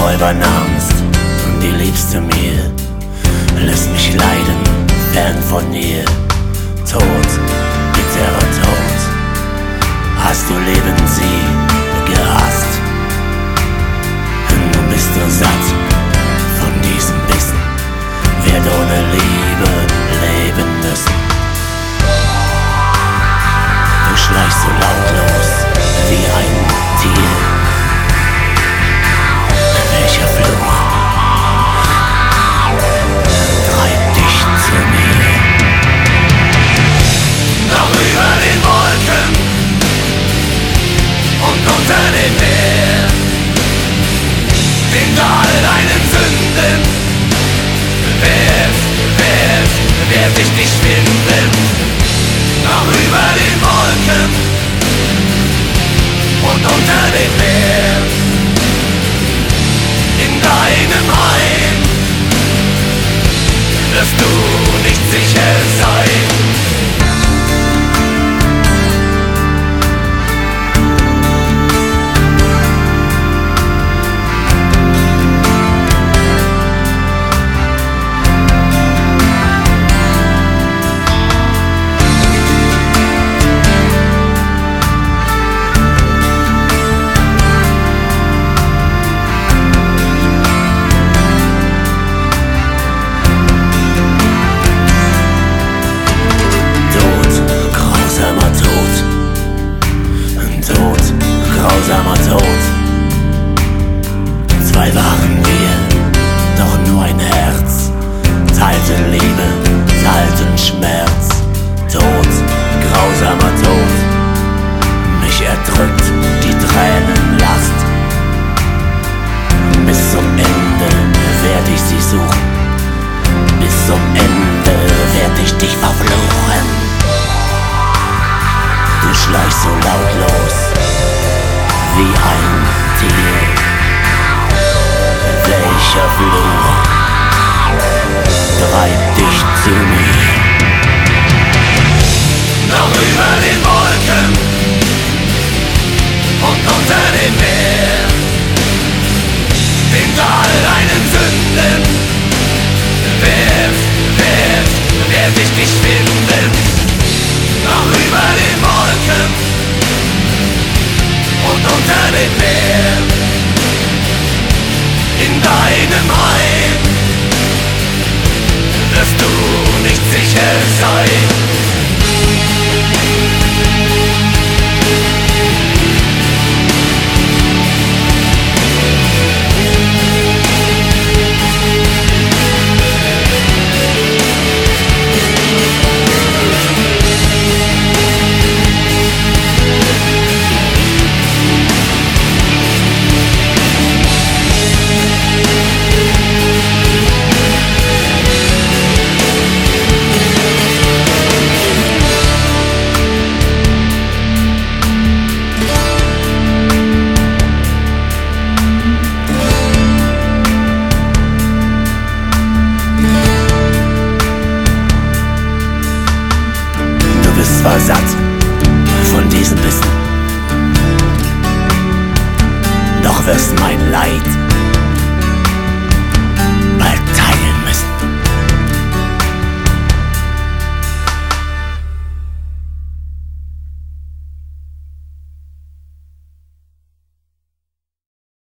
Räuber nahmst und die liebste mir, lässt mich leiden, fern von ihr. Tod, bitterer Tod, hast du Leben sie gehasst. Du bist so satt von diesem Bissen, wird ohne Liebe leben müssen. Du schleichst so lautlos wie ein Tier. Welcher Fluch treibt dich zu mir? Noch über den Wolken und unter dem Meer, hinter all deinen Sünden, werd ich dich finden. Noch über den Wolken und unter dem Meer, in deinem Heim wirst du nicht sicher sein. Grausamer Tod. Zwei waren wir, doch nur ein Herz, teilten Liebe, teilten Schmerz. Tod, grausamer Tod, mich erdrückt die Tränenlast. Bis zum Ende werd ich sie suchen, bis zum Ende werd ich dich verfluchen. Du schleichst so lautlos wie ein Tier. Welcher Fluch treibt dich zu mir? Noch über den Wolken und unter dem Meer, hinter all deinen Sünden, werd ich dich finden. Noch über den Wolken und unter dem Meer, in deinem Heim wirst du nicht sicher sein.